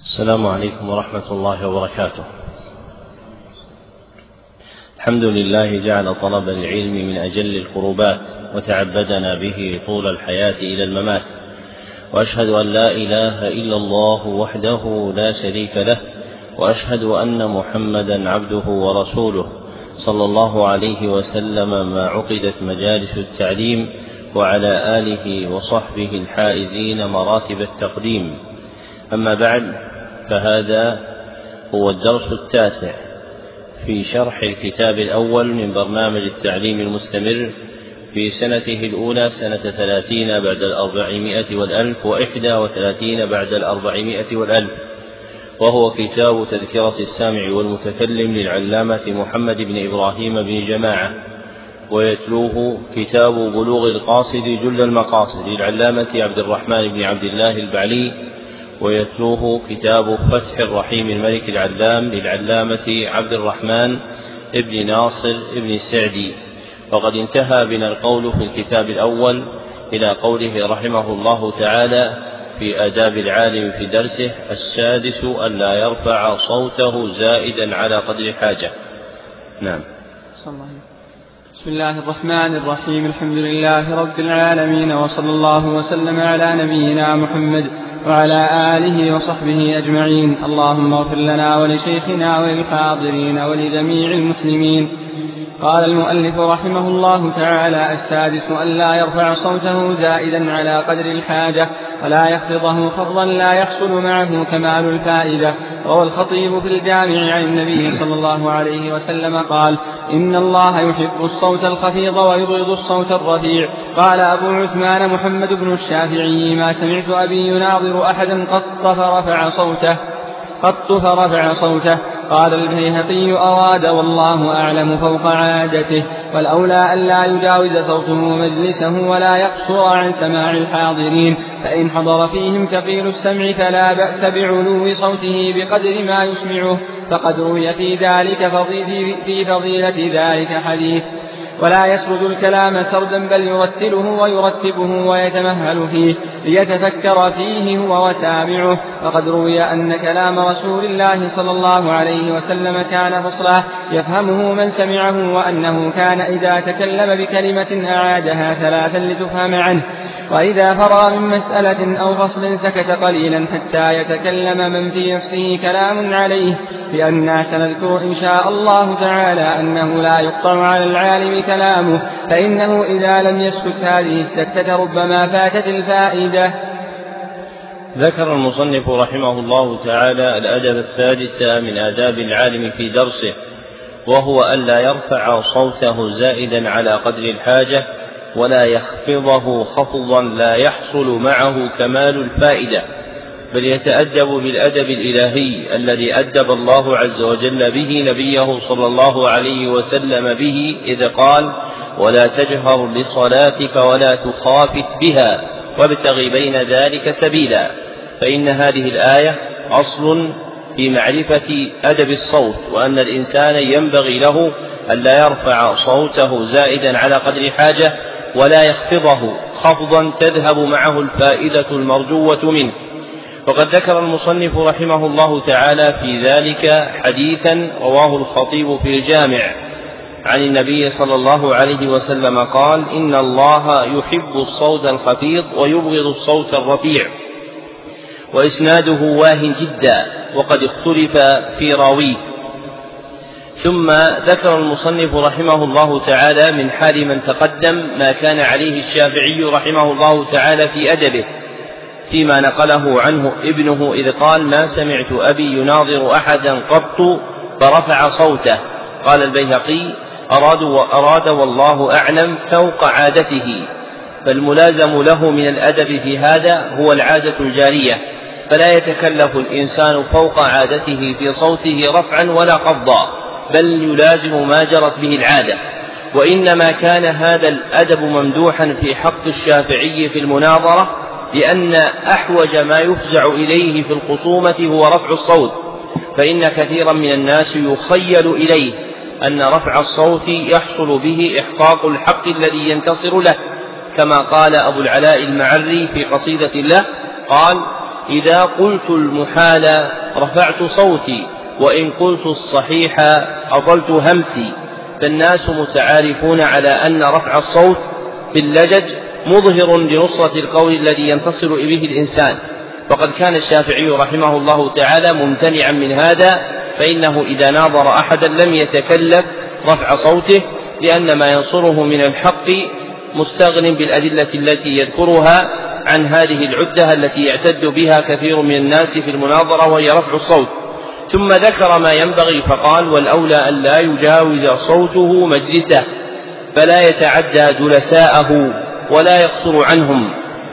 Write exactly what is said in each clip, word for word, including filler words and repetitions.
السلام عليكم ورحمة الله وبركاته. الحمد لله جعل طلب العلم من أجل القربات وتعبدنا به طول الحياة إلى الممات، وأشهد أن لا إله إلا الله وحده لا شريك له، وأشهد أن محمدا عبده ورسوله صلى الله عليه وسلم ما عقدت مجالس التعليم، وعلى آله وصحبه الحائزين مراتب التقديم. أما بعد، فهذا هو الدرس التاسع في شرح الكتاب الأول من برنامج التعليم المستمر في سنته الأولى سنة ثلاثين بعد الأربعمائة والألف وإحدى وثلاثين بعد الأربعمائة والألف، وهو كتاب تذكرة السامع والمتكلم للعلامة محمد بن إبراهيم بن جماعة، ويتلوه كتاب بلوغ القاصد جل المقاصد للعلامة عبد الرحمن بن عبد الله البعلي، ويتلوه كتاب فتح الرحيم الملك العلام للعلامة عبد الرحمن بن ناصر بن السعدي. وقد انتهى بنا القول في الكتاب الأول إلى قوله رحمه الله تعالى في آداب العالم في درسه: السادس أن لا يرفع صوته زائدا على قدر الحاجة. نعم. بسم الله الرحمن الرحيم. الحمد لله رب العالمين، وصلى الله وسلم على نبينا محمد وعلى آله وصحبه أجمعين. اللهم اغفر لنا ولشيخنا وللحاضرين ولجميع المسلمين. قال المؤلف رحمه الله تعالى: السادس أن لا يرفع صوته زائدا على قدر الحاجة، ولا يخفضه خفضا لا يحصل معه كمال الفائدة. روى الخطيب في الجامع عن النبي صلى الله عليه وسلم قال: إن الله يحب الصوت الخفيض ويبغض الصوت الرفيع. قال أبو عثمان محمد بن الشافعي: ما سمعت أبي يناظر أحدا قط فرفع صوته قط فرفع صوته. قال البيهقي: أراد والله أعلم فوق عادته، والأولى أن لا يجاوز صوته مجلسه ولا يقصر عن سماع الحاضرين، فإن حضر فيهم ثقيل السمع فلا بأس بعلو صوته بقدر ما يسمعه، فقد روي في ذلك في فضيلة ذلك حديث. ولا يسرد الكلام سردا، بل يرتله ويرتبه ويتمهل فيه ليتفكر فيه هو وسامعه. وقد روي أن كلام رسول الله صلى الله عليه وسلم كان فصلا يفهمه من سمعه، وأنه كان إذا تكلم بكلمة أعادها ثلاثا لتفهم عنه، وإذا فرغ من مسألة أو فصل سكت قليلا حتى يتكلم من في نفسه كلام عليه. لأننا سنذكر إن شاء الله تعالى أنه لا يقطع على العالم كلامه، فإنه إذا لم يسكت هذه السكتة ربما فاتت الفائدة. ذكر المصنف رحمه الله تعالى الأدب السادس من آداب العالم في درسه، وهو أن لا يرفع صوته زائدا على قدر الحاجة، ولا يخفضه خفضا لا يحصل معه كمال الفائدة، بل يتأدب بالأدب الإلهي الذي أدب الله عز وجل به نبيه صلى الله عليه وسلم به، إذ قال: ولا تجهر بصلاتك ولا تخافت بها وابتغ بين ذلك سبيلا. فإن هذه الآية أصل في معرفة أدب الصوت، وأن الإنسان ينبغي له أن لا يرفع صوته زائدا على قدر حاجة، ولا يخفضه خفضا تذهب معه الفائدة المرجوة منه. وقد ذكر المصنف رحمه الله تعالى في ذلك حديثا رواه الخطيب في الجامع عن النبي صلى الله عليه وسلم قال: إن الله يحب الصوت الخفيض ويبغض الصوت الرفيع. وإسناده واهٍ جدا، وقد اختلف في راويه. ثم ذكر المصنف رحمه الله تعالى من حال من تقدم ما كان عليه الشافعي رحمه الله تعالى في أدبه، فيما نقله عنه ابنه، إذ قال: ما سمعت أبي يناظر أحدا قط فرفع صوته. قال البيهقي: أراد, وأراد والله أعلم فوق عادته، فالملازم له من الأدب في هذا هو العادة الجارية، فلا يتكلف الإنسان فوق عادته في صوته رفعا ولا خفضا، بل يلازم ما جرت به العادة. وإنما كان هذا الأدب ممدوحا في حق الشافعي في المناظرة، لأن أحوج ما يفزع إليه في الخصومة هو رفع الصوت، فإن كثيرا من الناس يخيل إليه أن رفع الصوت يحصل به إحقاق الحق الذي ينتصر له، كما قال أبو العلاء المعري في قصيدة له، قال: إذا قلت المحال رفعت صوتي، وإن قلت الصحيح أطلت همسي. فالناس متعارفون على أن رفع الصوت في اللجج مظهر لنصرة القول الذي ينتصر به الإنسان، وقد كان الشافعي رحمه الله تعالى ممتنعا من هذا، فإنه إذا ناظر أحدا لم يتكلف رفع صوته، لأن ما ينصره من الحق مستغن بالأدلة التي يذكرها عن هذه العدة التي يعتد بها كثير من الناس في المناظرة، وهي رفع الصوت. ثم ذكر ما ينبغي فقال: والأولى أن لا يجاوز صوته مجلسه، فلا يتعدى جلساءه ولا يقصر عنهم،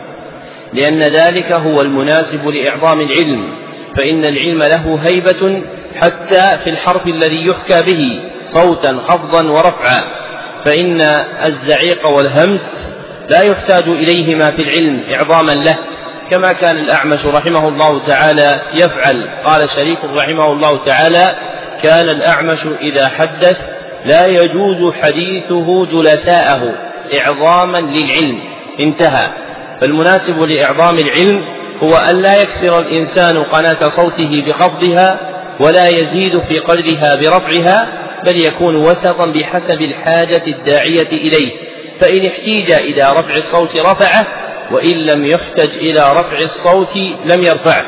لأن ذلك هو المناسب لإعظام العلم، فإن العلم له هيبة حتى في الحرف الذي يحكى به صوتا خفضا ورفعا، فإن الزعيق والهمس لا يحتاج إليهما في العلم إعظاما له، كما كان الأعمش رحمه الله تعالى يفعل. قال شريك رحمه الله تعالى: كان الأعمش إذا حدث لا يجوز حديثه جلساءه إعظاما للعلم. انتهى. فالمناسب لإعظام العلم هو أن لا يكسر الإنسان قناة صوته بخفضها ولا يزيد في قدرها برفعها، بل يكون وسطا بحسب الحاجة الداعية إليه، فإن احتيج إلى رفع الصوت رفعه، وإن لم يحتج إلى رفع الصوت لم يرفعه.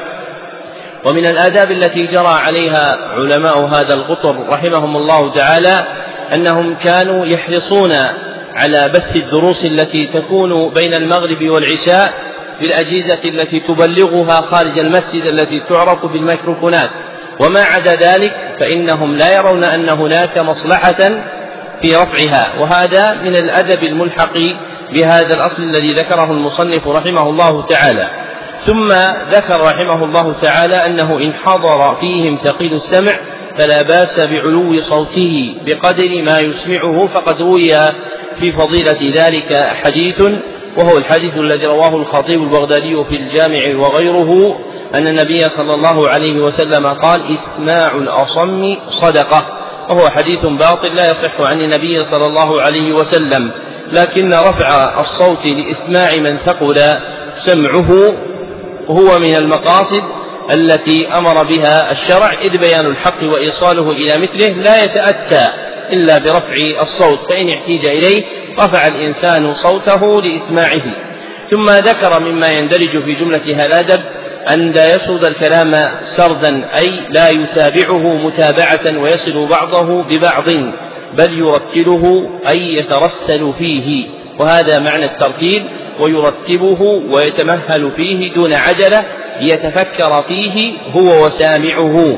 ومن الآداب التي جرى عليها علماء هذا القطر رحمهم الله تعالى أنهم كانوا يحرصون على بث الدروس التي تكون بين المغرب والعشاء بالأجهزة التي تبلغها خارج المسجد التي تعرف بالميكروفونات، وما عدا ذلك فإنهم لا يرون أن هناك مصلحة في رفعها، وهذا من الأدب الملحق بهذا الأصل الذي ذكره المصنف رحمه الله تعالى. ثم ذكر رحمه الله تعالى أنه إن حضر فيهم ثقيل السمع فلا باس بعلو صوته بقدر ما يسمعه، فقد روي في فضيلة ذلك حديث، وهو الحديث الذي رواه الخطيب البغدادي في الجامع وغيره، أن النبي صلى الله عليه وسلم قال: إسماع الأصم صدقة، وهو حديث باطل لا يصح عن النبي صلى الله عليه وسلم، لكن رفع الصوت لإسماع من ثقل سمعه هو من المقاصد التي أمر بها الشرع، إذ بيان الحق وإيصاله إلى مثله لا يتأتى إلا برفع الصوت، فإن احتيج إليه رفع الإنسان صوته لإسماعه. ثم ذكر مما يندرج في جملة هالادب أن لا يسرد الكلام سردا، أي لا يتابعه متابعة ويصل بعضه ببعض، بل يرتله أي يترسل فيه، وهذا معنى الترتيل، ويرتبه ويتمهل فيه دون عجلة ليتفكر فيه هو وسامعه.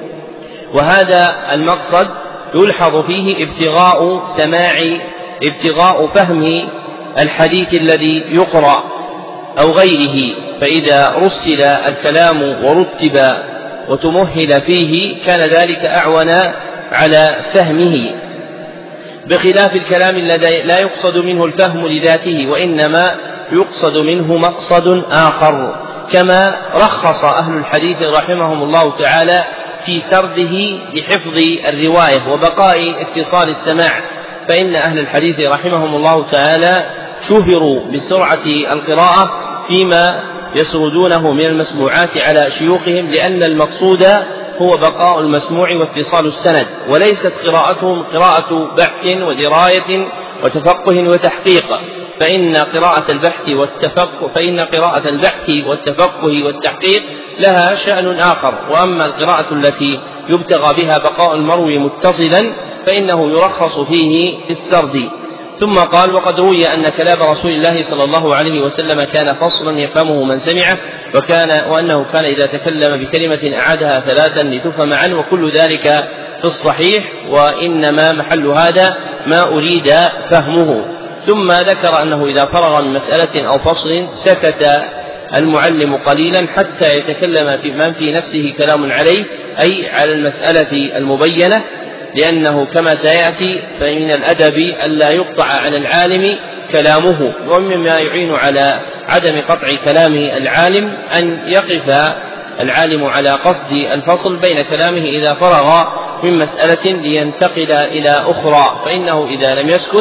وهذا المقصد يلحظ فيه ابتغاء سماع ابتغاء فهم الحديث الذي يقرأ أو غيره، فإذا رسل الكلام ورتب وتمهل فيه كان ذلك أعون على فهمه، بخلاف الكلام الذي لا يقصد منه الفهم لذاته، وإنما يقصد منه مقصد آخر، كما رخص أهل الحديث رحمهم الله تعالى في سرده لحفظ الرواية وبقاء اتصال السماع، فإن أهل الحديث رحمهم الله تعالى شهروا بسرعة القراءة فيما يسردونه من المسموعات على شيوخهم، لأن المقصود هو بقاء المسموع واتصال السند، وليست قراءتهم قراءة بحث ودراية وتفقه وتحقيق، فإن قراءة البحث والتفقه فإن قراءة البحث والتفقه والتحقيق لها شأن آخر، وأما القراءة التي يبتغى بها بقاء المروي متصلا فإنه يرخص فيه في السرد. ثم قال: وقد روي أن كلام رسول الله صلى الله عليه وسلم كان فصلا يفهمه من سمعه، وكان وأنه كان إذا تكلم بكلمة أعادها ثلاثا لتفهم عنه، وكل ذلك في الصحيح، وإنما محل هذا ما أريد فهمه. ثم ذكر أنه إذا فرغ من مسألة أو فصل سكت المعلم قليلا حتى يتكلم في من في نفسه كلام عليه، أي على المسألة المبينة، لأنه كما سيأتي فمن الأدب ألا يقطع على العالم كلامه، ومما يعين على عدم قطع كلام العالم أن يقف العالم على قصد الفصل بين كلامه إذا فرغ من مسألة لينتقل إلى أخرى، فإنه إذا لم يسكت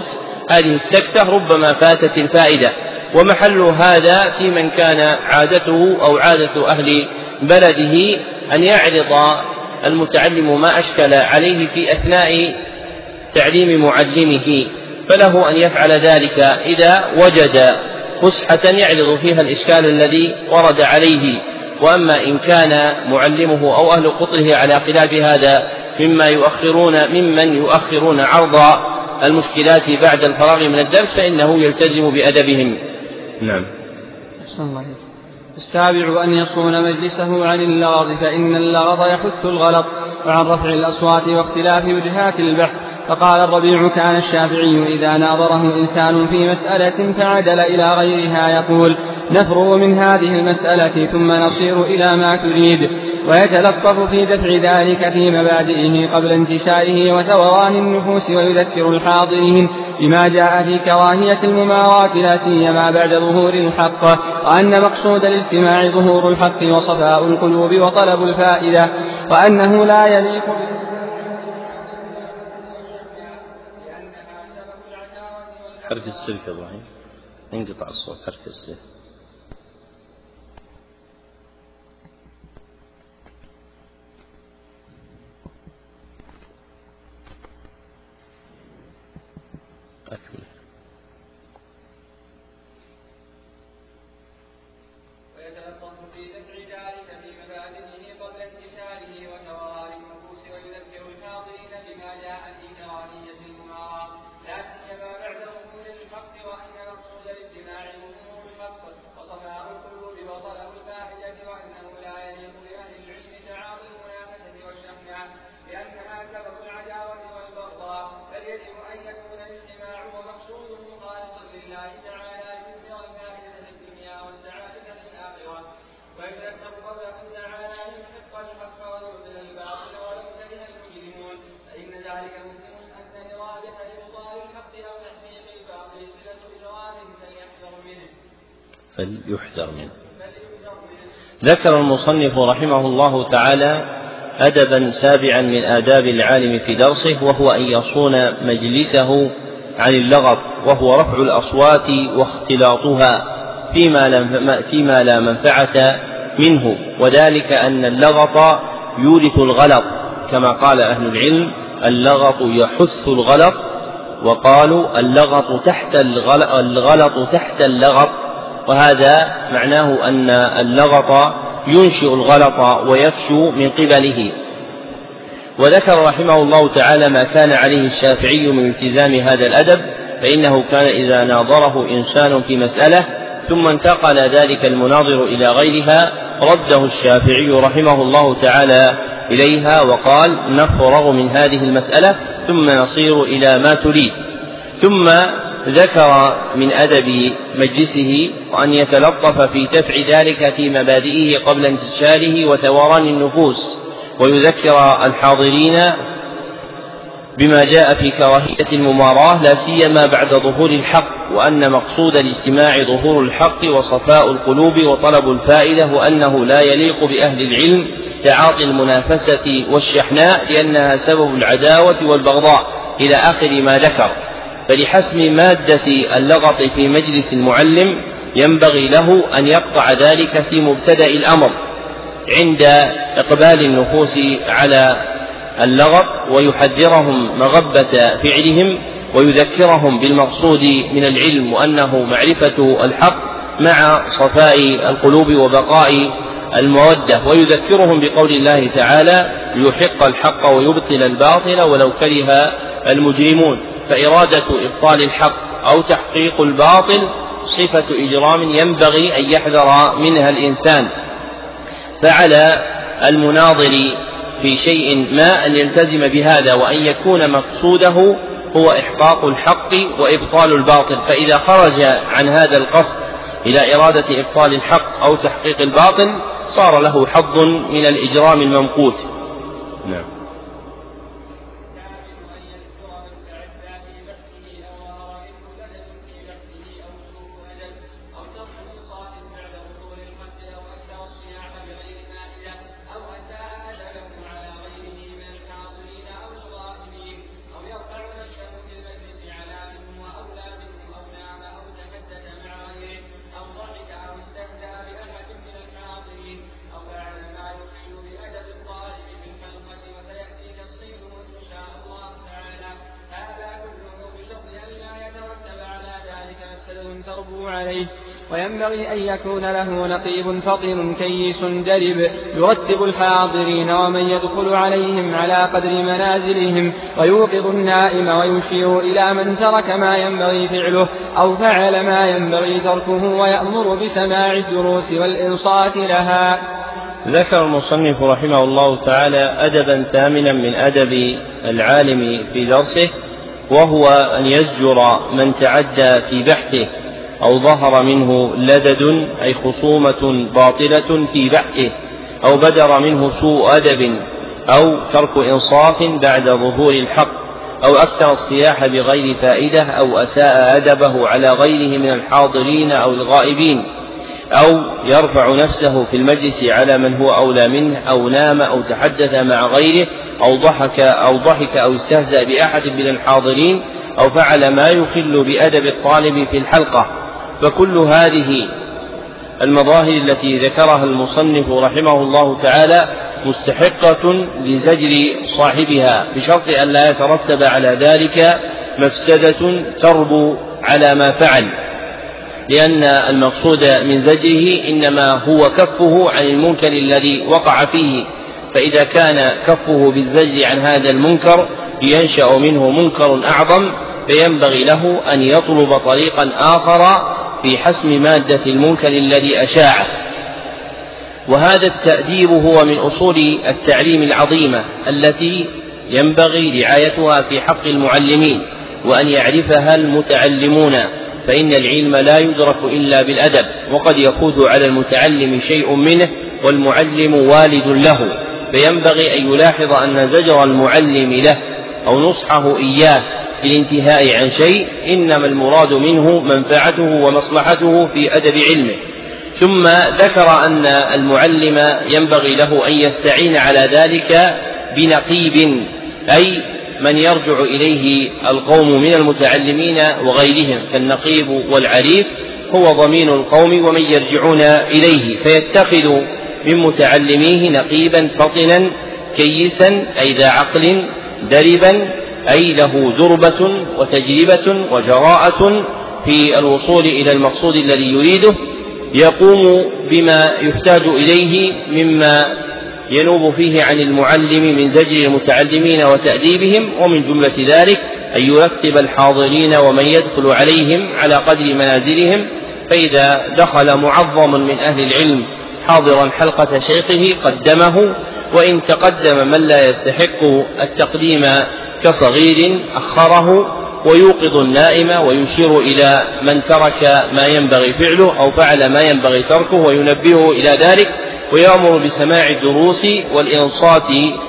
هذه السكتة ربما فاتت الفائدة. ومحل هذا في من كان عادته أو عادة أهل بلده أن يعرض المتعلم ما أشكل عليه في أثناء تعليم معلمه، فله أن يفعل ذلك إذا وجد فسحة يعرض فيها الإشكال الذي ورد عليه. وأما إن كان معلمه أو أهل قطره على خلاف هذا مما يؤخرون ممن يؤخرون عرض المشكلات بعد الفراغ من الدرس فإنه يلتزم بأدبهم. نعم. السابع أن يصون مجلسه عن اللغط، فإن اللغط يحث الغلط، وعن رفع الأصوات واختلاف وجهات البحث. فقال الربيع: كان الشافعي إذا ناظره إنسان في مسألة فعدل إلى غيرها يقول: نفرغ من هذه المسألة ثم نصير إلى ما تريد، ويتلطف في دفع ذلك في مبادئه قبل انتشاره وثوران النفوس، ويذكر الحاضرين بما جاء في كراهية المماراة لا سيما بعد ظهور الحق، وأن مقصود الاجتماع ظهور الحق وصفاء القلوب وطلب الفائدة، وأنه لا يليق حرك السلك يا ابراهيم، انقطع الصوت، حرك السلك. أكمل. ويتلطف في دفع ذلك في مبادئه قبل انتشاره وثوران النفوس، ويذكر الحاضرين بما جاء في كراهية المماراة لا سيما بعد ظهور الحق، وأن مقصود الاجتماع ظهور الحق وصفاء القلوب وطلب الفائدة، وأنه لا يليق بأهل العلم تعاطي المنافسة والشحناء لأنها سبب العداوة والبغضاء، بل يجب أن يكون الاجتماع ومقصوده خالصا لله تعالى ليثمر الفائدة في الدنيا والسعادة في الآخرة، ويتذكر قوله تعالى: يحق الحق ويبطل الباطل ولو كره المجرمون، فإن ذلك مسلم أن إرادة إبطال الحق أو تحقيق الباطل صلة إجرام فليحذر منه فليحذر منه. ذكر المصنف رحمه الله تعالى أدبا سابعا من آداب العالم في درسه، وهو أن يصون مجلسه عن اللغط، وهو رفع الأصوات واختلاطها فيما, فيما لا منفعة منه، وذلك أن اللغط يورث الغلط، كما قال أهل العلم: اللغط يحث الغلط، وقالوا اللغط تحت الغلط, الغلط تحت اللغط، وهذا معناه أن اللغط ينشئ الغلط ويفشو من قبله. وذكر رحمه الله تعالى ما كان عليه الشافعي من التزام هذا الأدب، فإنه كان إذا ناظره إنسان في مسألة ثم انتقل ذلك المناظر إلى غيرها رده الشافعي رحمه الله تعالى إليها وقال: نفرغ من هذه المسألة ثم نصير إلى ما تريد. ثم ذكر من أدب مجلسه وأن يتلطف في دفع ذلك في مبادئه قبل انتشاره وثوران النفوس، ويذكر الحاضرين بما جاء في كراهية المماراة لا سيما بعد ظهور الحق، وأن مقصود الاجتماع ظهور الحق وصفاء القلوب وطلب الفائدة، وأنه لا يليق بأهل العلم تعاطي المنافسة والشحناء لأنها سبب العداوة والبغضاء إلى آخر ما ذكر. فلحسم مادة اللغط في مجلس المعلم ينبغي له أن يقطع ذلك في مبتدأ الأمر عند إقبال النفوس على اللغط، ويحذرهم مغبة فعلهم، ويذكرهم بالمقصود من العلم وأنه معرفة الحق مع صفاء القلوب وبقاء المودة، ويذكرهم بقول الله تعالى: ليحق الحق ويبطل الباطل ولو كره المجرمون. فإرادة إبطال الحق أو تحقيق الباطل صفة إجرام ينبغي أن يحذر منها الإنسان، فعلى المناظر في شيء ما أن يلتزم بهذا، وأن يكون مقصوده هو إحقاق الحق وإبطال الباطل. فإذا خرج عن هذا القصد إلى إرادة إبطال الحق أو تحقيق الباطل صار له حظ من الإجرام الممقوت. نعم. أو يرفع نفسه في المجلس على منه وأولى تركه عليه. وينبغي أن يكون له نقيب فطن كيس درب يرتب الحاضرين ومن يدخل عليهم على قدر منازلهم، ويوقظ النائم ويشير إلى من ترك ما ينبغي فعله أو فعل ما ينبغي تركه، ويأمر بسماع الدروس والإنصات لها. ذكر المصنف رحمه الله تعالى أدبا ثامنا من أدب العالم في درسه، وهو أن يزجر من تعدى في بحثه أو ظهر منه لدد أي خصومة باطلة في بحثه، أو بدر منه سوء أدب أو ترك إنصاف بعد ظهور الحق، أو أكثر الصياح بغير فائدة، أو أساء أدبه على غيره من الحاضرين أو الغائبين، أو يرفع نفسه في المجلس على من هو أولى منه، أو نام أو تحدث مع غيره، أو ضحك أو ضحك أو استهزأ بأحد من الحاضرين، أو فعل ما يخل بأدب الطالب في الحلقة. فكل هذه المظاهر التي ذكرها المصنف رحمه الله تعالى مستحقة لزجر صاحبها، بشرط أن لا يترتب على ذلك مفسدة تربو على ما فعل، لأن المقصود من زجره إنما هو كفه عن المنكر الذي وقع فيه، فإذا كان كفه بالزجر عن هذا المنكر ينشأ منه منكر أعظم، فينبغي له أن يطلب طريقا آخر في حسم مادة المنكر الذي أشاعه. وهذا التأديب هو من أصول التعليم العظيمة التي ينبغي رعايتها في حق المعلمين، وأن يعرفها المتعلمون، فإن العلم لا يدرك إلا بالأدب، وقد يفوت على المتعلم شيء منه والمعلم والد له، فينبغي أن يلاحظ أن زجر المعلم له أو نصحه إياه في الانتهاء عن شيء إنما المراد منه منفعته ومصلحته في أدب علمه. ثم ذكر أن المعلم ينبغي له أن يستعين على ذلك بنقيب، أي من يرجع إليه القوم من المتعلمين وغيرهم، كالنقيب والعريف هو ضمين القوم ومن يرجعون إليه، فيتخذ من متعلميه نقيبا فطنا كيسا أي ذا عقل دربا أي له دربة وتجربة وجراءة في الوصول إلى المقصود الذي يريده، يقوم بما يحتاج إليه مما ينوب فيه عن المعلم من زجر المتعلمين وتأديبهم، ومن جملة ذلك أن يرتب الحاضرين ومن يدخل عليهم على قدر منازلهم، فإذا دخل معظم من أهل العلم حاضرا حلقة شيخه قدمه، وإن تقدم من لا يستحق التقديم كصغير أخره، ويوقظ النائم ويشير إلى من ترك ما ينبغي فعله أو فعل ما ينبغي تركه وينبهه إلى ذلك، ويأمر بسماع الدروس والإنصات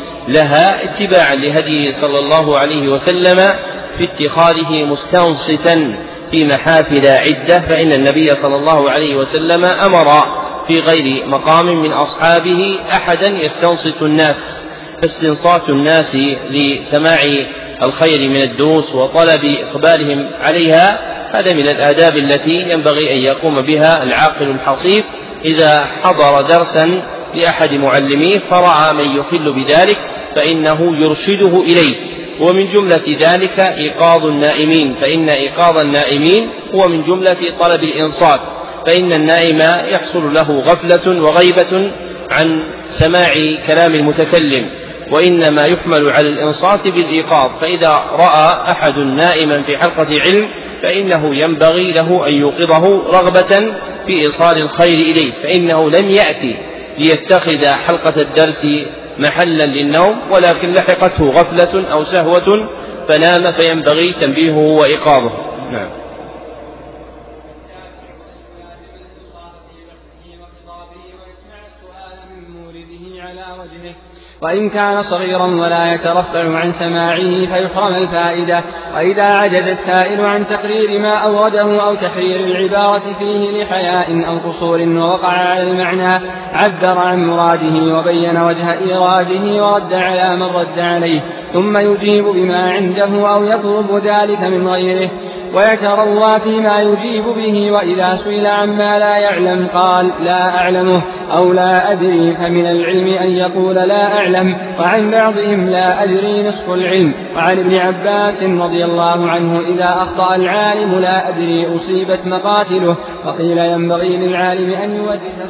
لها اتباعا لهديه صلى الله عليه وسلم في اتخاذه مستنصتا في محافل عدة، فإن النبي صلى الله عليه وسلم أمر في غير مقام من أصحابه أحدا يستنصت الناس، فاستنصات الناس لسماع الخير من الدروس وطلب إقبالهم عليها هذا من الآداب التي ينبغي أن يقوم بها العاقل الحصيف إذا حضر درسا لأحد معلميه فرأى من يخل بذلك فإنه يرشده إليه. ومن جملة ذلك إيقاظ النائمين، فإن إيقاظ النائمين هو من جملة طلب الإنصات، فإن النائم يحصل له غفلة وغيبة عن سماع كلام المتكلم، وإنما يحمل على الإنصات بالإيقاظ، فإذا رأى أحد نائما في حلقة علم فإنه ينبغي له أن يوقظه رغبة في إيصال الخير إليه، فإنه لم يأتي ليتخذ حلقة الدرس محلا للنوم، ولكن لحقته غفلة أو سهوة فنام، فينبغي تنبيهه وإيقاظه. نعم. وإن كان صغيرا ولا يترفع عن سماعه فيحرم الفائدة. وإذا عجز السائل عن تقرير ما أورده أو تحرير العبارة فيه لحياء أو قصور ووقع على المعنى عبر عن مراده وبين وجه إيراده ورد على من رد عليه، ثم يجيب بما عنده أو يطلب ذلك من غيره. ويتروى فيما يجيب به، وإذا سئل عما لا يعلم قال لا أعلمه أو لا أدري، فمن العلم أن يقول لا أعلم، وعن بعضهم لا أدري نصف العلم. وعن ابن عباس رضي الله عنه إذا أخطأ العالم لا أدري أصيبت مقاتله. وقيل ينبغي للعالم أن يوجه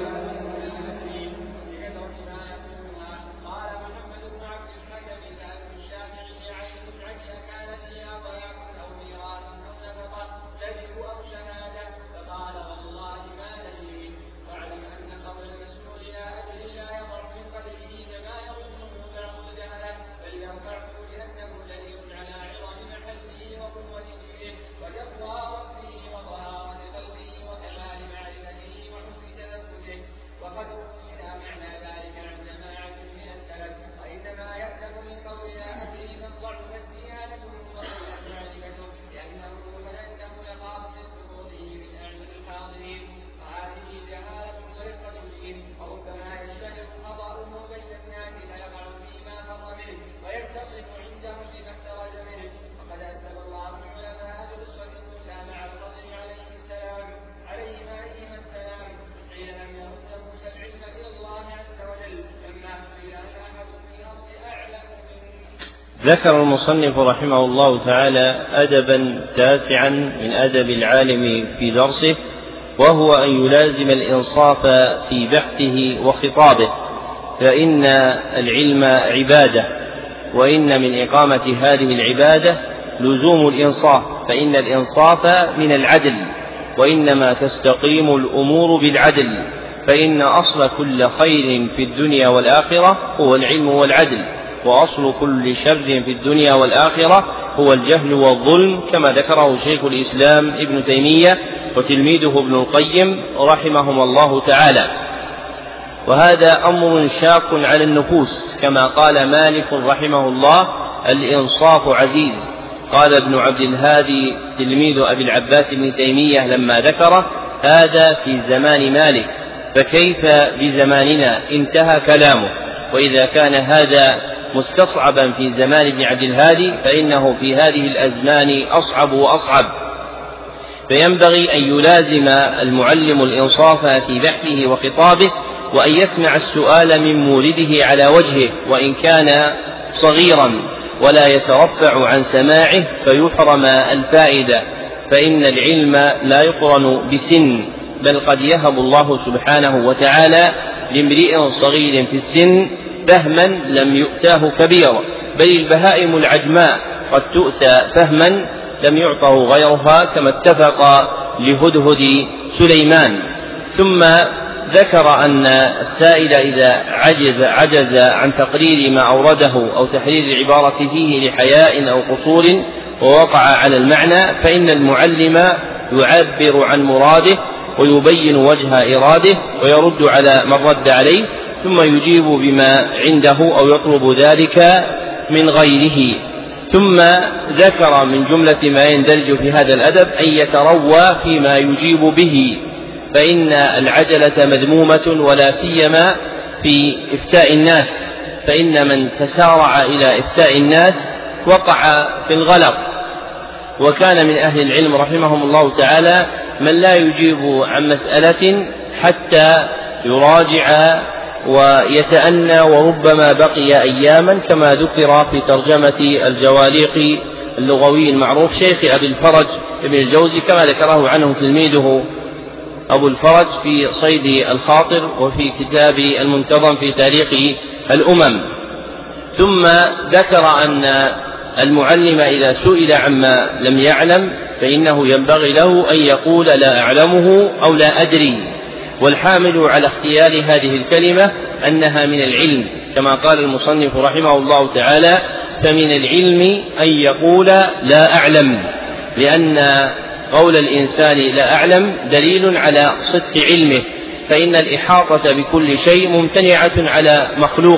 ذكر المصنف رحمه الله تعالى أدبا تاسعا من أدب العالم في درسه، وهو أن يلازم الإنصاف في بحثه وخطابه، فإن العلم عبادة، وإن من إقامة هذه العبادة لزوم الإنصاف، فإن الإنصاف من العدل، وإنما تستقيم الأمور بالعدل، فإن أصل كل خير في الدنيا والآخرة هو العلم والعدل، وأصل كل شر في الدنيا والآخرة هو الجهل والظلم، كما ذكره شيخ الإسلام ابن تيمية وتلميذه ابن القيم رحمهما الله تعالى. وهذا أمر شاق على النفوس، كما قال مالك رحمه الله: الإنصاف عزيز. قال ابن عبد الهادي تلميذ أبي العباس ابن تيمية لما ذكره: هذا في زمان مالك، فكيف بزماننا؟ انتهى كلامه. وإذا كان هذا مستصعبا في زمان ابن عبد الهادي، فإنه في هذه الأزمان أصعب وأصعب. فينبغي أن يلازم المعلم الإنصاف في بحثه وخطابه، وأن يسمع السؤال من مورده على وجهه وإن كان صغيرا، ولا يترفع عن سماعه فيحرم الفائدة، فإن العلم لا يقرن بسن، بل قد يهب الله سبحانه وتعالى لامرئ صغير في السن فهما لم يؤتاه كبيرا، بل البهائم العجماء قد تؤتى فهما لم يعطه غيرها، كما اتفق لهدهد سليمان. ثم ذكر أن السائل إذا عجز, عجز عن تقرير ما أورده أو تحرير العبارة فيه لحياء أو قصور ووقع على المعنى، فإن المعلم يعبر عن مراده ويبين وجه إراده ويرد على من رد عليه، ثم يجيب بما عنده أو يطلب ذلك من غيره. ثم ذكر من جملة ما يندرج في هذا الأدب أن يتروى فيما يجيب به، فإن العجلة مذمومة، ولا سيما في إفتاء الناس، فإن من تسارع إلى إفتاء الناس وقع في الغلط. وكان من أهل العلم رحمهم الله تعالى من لا يجيب عن مسألة حتى يراجع ويتأنى، وربما بقي أياما، كما ذكر في ترجمة الجواليق اللغوي المعروف شيخ أبي الفرج ابن الجوزي، كما ذكره عنه تلميذه أبو الفرج في صيد الخاطر وفي كتاب المنتظم في تاريخ الأمم. ثم ذكر أن المعلم إذا سئل عما لم يعلم فإنه ينبغي له أن يقول لا أعلمه أو لا أدري، والحامل على اختيار هذه الكلمة أنها من العلم، كما قال المصنف رحمه الله تعالى: فمن العلم أن يقول لا أعلم، لأن قول الإنسان لا أعلم دليل على صدق علمه، فإن الإحاطة بكل شيء ممتنعة على مخلوق،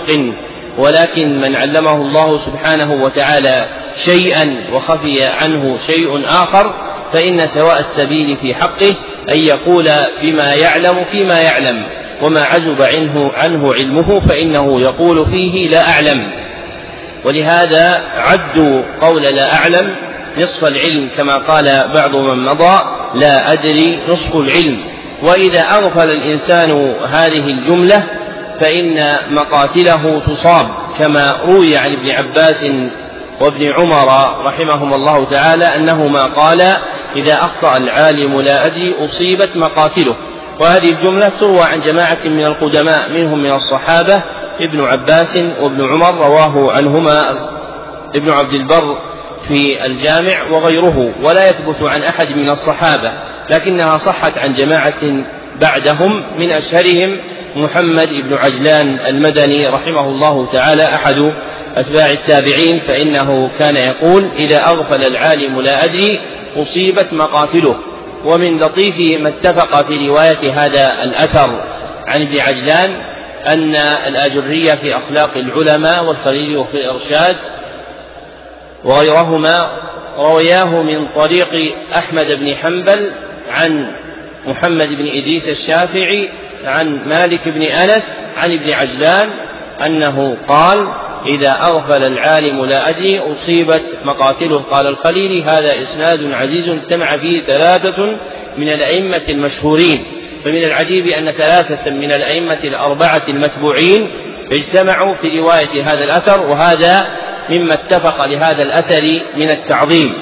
ولكن من علمه الله سبحانه وتعالى شيئا وخفي عنه شيء آخر فإن سواء السبيل في حقه أن يقول بما يعلم فيما يعلم، وما عزب عنه, عنه علمه فإنه يقول فيه لا أعلم. ولهذا عدوا قول لا أعلم نصف العلم كما قال بعض من مضى لا أدري نصف العلم. وإذا أغفل الإنسان هذه الجملة فإن مقاتله تصاب، كما روي عن ابن عباس وابن عمر رحمهم الله تعالى أنهما قالا إذا أخطأ العالم لا أدري أصيبت مقاتله. وهذه الجملة تروى عن جماعة من القدماء منهم من الصحابة ابن عباس وابن عمر، رواه عنهما ابن عبد البر في الجامع وغيره، ولا يثبت عن أحد من الصحابة، لكنها صحت عن جماعة بعدهم من أشهرهم محمد بن عجلان المدني رحمه الله تعالى أحد أتباع التابعين، فإنه كان يقول إذا أغفل العالم لا أدري أصيبت مقاتله. ومن لطيف ما اتفق في رواية هذا الأثر عن ابن عجلان أن الآجرية في أخلاق العلماء والخليل في الإرشاد وغيرهما روياه من طريق أحمد بن حنبل عن محمد بن إدريس الشافعي عن مالك بن أنس عن ابن عجلان أنه قال إذا أغفل العالم لا أدري أصيبت مقاتله. قال الخليلي هذا إسناد عزيز اجتمع فيه ثلاثة من الأئمة المشهورين، فمن العجيب أن ثلاثة من الأئمة الأربعة المتبوعين اجتمعوا في رواية هذا الأثر، وهذا مما اتفق لهذا الأثر من التعظيم.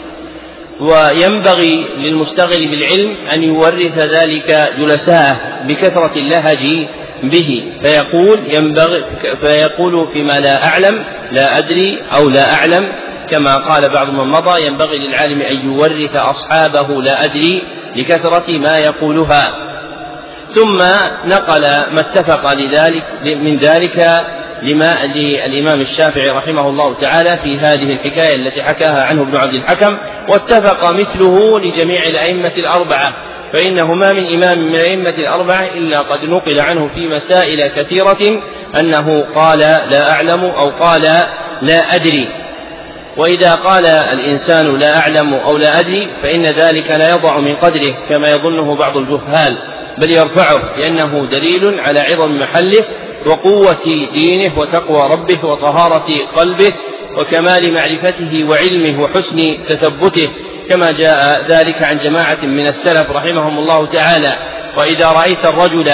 وينبغي للمشتغل بالعلم أن يورث ذلك جلساءه بكثرة اللهج به، فيقول, ينبغي فيقول فيما لا أعلم لا أدري أو لا أعلم، كما قال بعض من مضى ينبغي للعالم أن يورث أصحابه لا أدري لكثرة ما يقولها. ثم نقل ما اتفق لذلك من ذلك لما للإمام الشافعي رحمه الله تعالى في هذه الحكاية التي حكاها عنه ابن عبد الحكم، واتفق مثله لجميع الأئمة الأربعة، فإنه ما من إمام من الأئمة الأربعة إلا قد نقل عنه في مسائل كثيرة أنه قال لا أعلم أو قال لا أدري. وإذا قال الإنسان لا أعلم أو لا أدري فإن ذلك لا يضع من قدره كما يظنه بعض الجهال، بل يرفعه، لأنه دليل على عظم محله وقوة دينه وتقوى ربه وطهارة قلبه وكمال معرفته وعلمه وحسن تثبته، كما جاء ذلك عن جماعة من السلف رحمهم الله تعالى. وإذا رأيت الرجل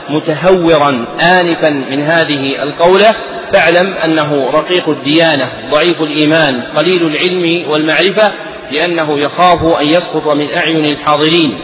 متهورا آنفا من هذه القولة فاعلم أنه رقيق الديانة ضعيف الإيمان قليل العلم والمعرفة، لأنه يخاف أن يسقط من أعين الحاضرين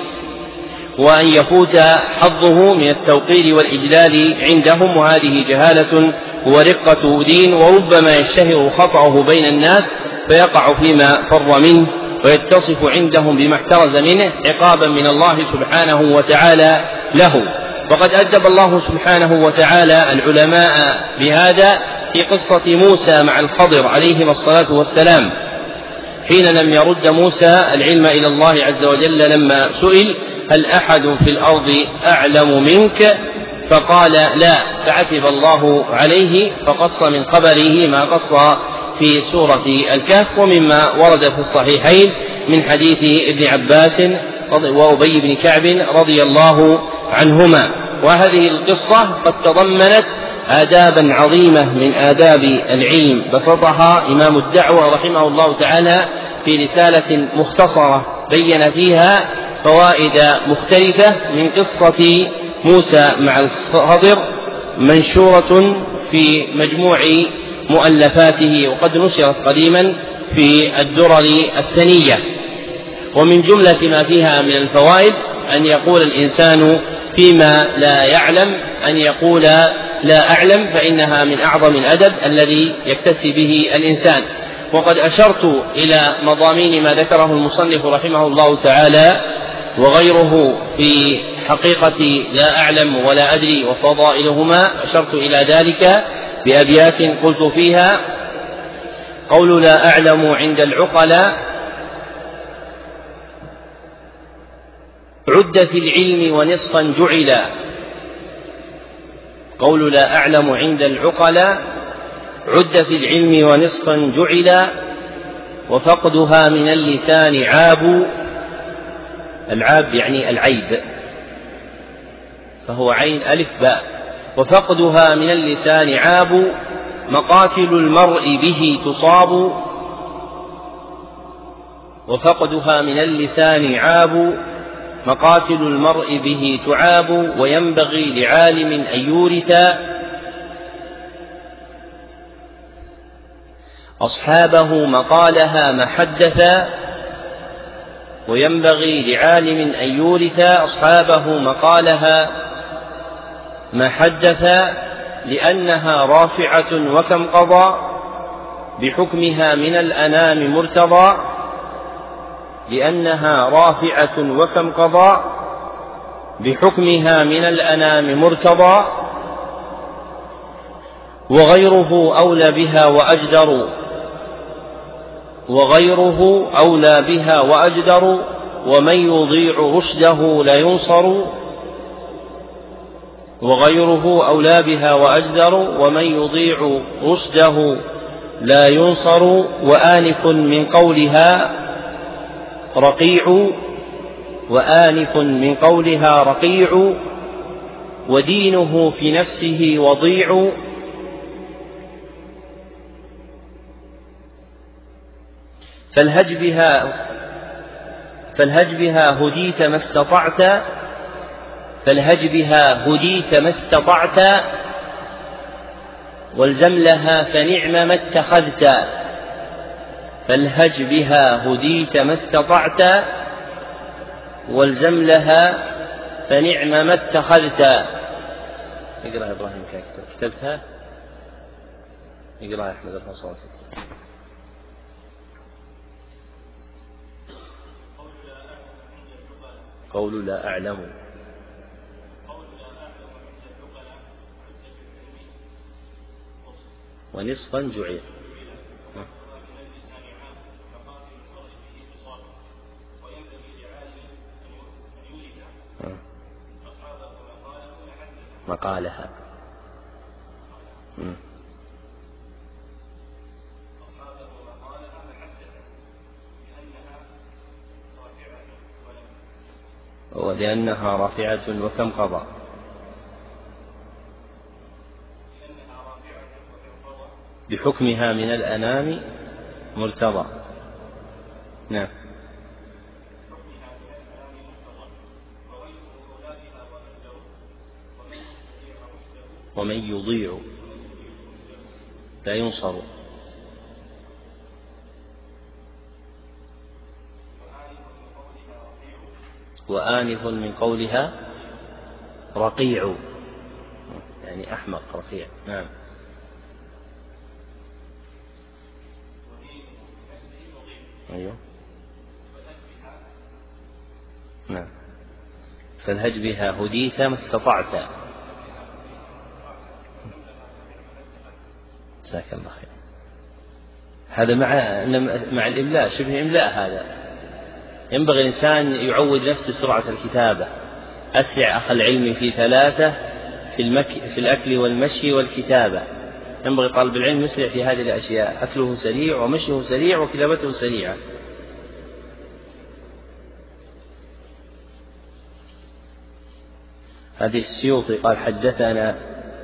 وأن يفوت حظه من التوقير والإجلال عندهم، وهذه جهالة ورقة دين، وربما يشتهر خطأه بين الناس فيقع فيما فر منه ويتصف عندهم بما احترز منه عقابا من الله سبحانه وتعالى له. وقد أدب الله سبحانه وتعالى العلماء بهذا في قصة موسى مع الخضر عليهما الصلاة والسلام، حين لم يرد موسى العلم إلى الله عز وجل لما سئل هل أحد في الأرض أعلم منك؟ فقال لا، فعتب الله عليه فقص من خبره ما قص في سورة الكهف، ومما ورد في الصحيحين من حديث ابن عباس وأبي بن كعب رضي الله عنهما. وهذه القصة قد تضمنت آدابا عظيمة من آداب العلم بسطها إمام الدعوة رحمه الله تعالى في رسالة مختصرة بين فيها فوائد مختلفة من قصة موسى مع الخضر، منشورة في مجموع مؤلفاته وقد نشرت قديما في الدرر السنية. ومن جملة ما فيها من الفوائد أن يقول الإنسان فيما لا يعلم أن يقول لا أعلم، فإنها من أعظم الأدب الذي يكتسي به الإنسان. وقد أشرت إلى مضامين ما ذكره المصنف رحمه الله تعالى وغيره في حقيقة لا أعلم ولا أدري وفضائلهما، أشرت إلى ذلك بأبيات قلت فيها: قول لا أعلم عند العقلاء عد في العلم ونصفا جعلا. قول لا أعلم عند العقلاء عد في العلم ونصفا جعلا، وفقدها من اللسان عاب. العاب يعني العيب، فهو عين ألف باء. وفقدها من اللسان عاب، مقاتل المرء به تصاب. وفقدها من اللسان عاب، مقاتل المرء به تعاب، وينبغي لعالم أن يورث أصحابه مقالها محدثا، وينبغي لعالم أن يورث أصحابه مقالها محدثا، لأنها رافعة وكم قضى بحكمها من الأنام مرتضى، لأنها رافعة وكم قضى بحكمها من الأنام مرتضى، وغيره أولى بها وأجدر وغيره أولى بها وأجدر ومن يضيع رشده لا ينصر وغيره أولى بها وأجدر ومن يضيع رشده لا ينصر وآنف من قولها رقيع وآنف من قولها رقيع ودينه في نفسه وضيع فالهج بها فالهج بها هديت ما استطعت فالهج بها هديت ما استطعت والزم لها فنعم ما اتخذت فالهج بها هديت ما استطعت والزم لها فنعم ما اتخذت. اقرأ يا إبراهيم كتبتها، اقرأ يا أحمد الحصوصي. قول لا أعلم ونصفا جعل مقالها ولأنها رافعة وكم قضى بحكمها من الأنام مرتضى. نعم. ومن يضيع لا ينصر وآنف من قولها رقيع يعني أحمق رقيع. نعم. أيوه. نعم. فالهج بها هديت ما استطعت. جزاك الله خير. هذا مع مع الإملاء شبه إملاء. هذا ينبغي الإنسان يعود نفسه سرعة الكتابة. أسرع أخ العلم في ثلاثة في, المك... في الأكل والمشي والكتابة. ينبغي طالب العلم يسرع في هذه الأشياء، أكله سريع ومشيه سريع وكتابته سريعة. هذه السيوطي قال حدثنا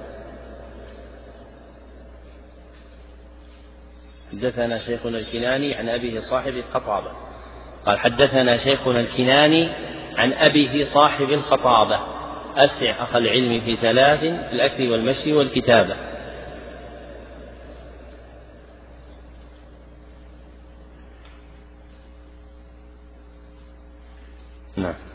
حدثنا شيخنا الكناني عن أبيه صاحب الخطابة. قال حدثنا شيخنا الكناني عن أبيه صاحب الخطابة أسع أخ العلم في ثلاث في الأكل والمشي والكتابة. نعم.